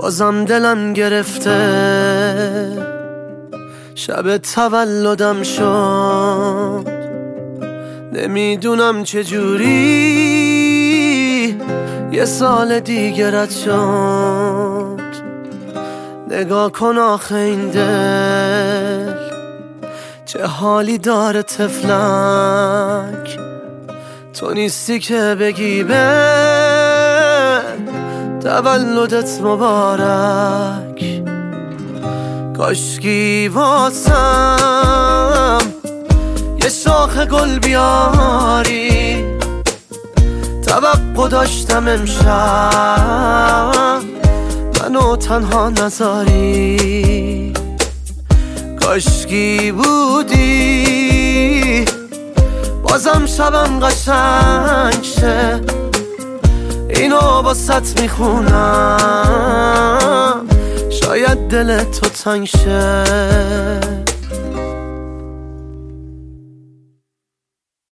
بازم دلم گرفته، شب تولدم شد، نمیدونم چجوری یه سال دیگه رد شد. نگاه کن آخه این دل چه حالی داره طفلک، تو نیستی که بگی به تولدت مبارک. کاشکی واسم یه شاخ گل بیاری، توقع داشتم امشب منو تنها نذاری. کاشکی بودی بازم شبم قشنگ شه، اینو واسط میخونم شاید دل تو تنگ شه.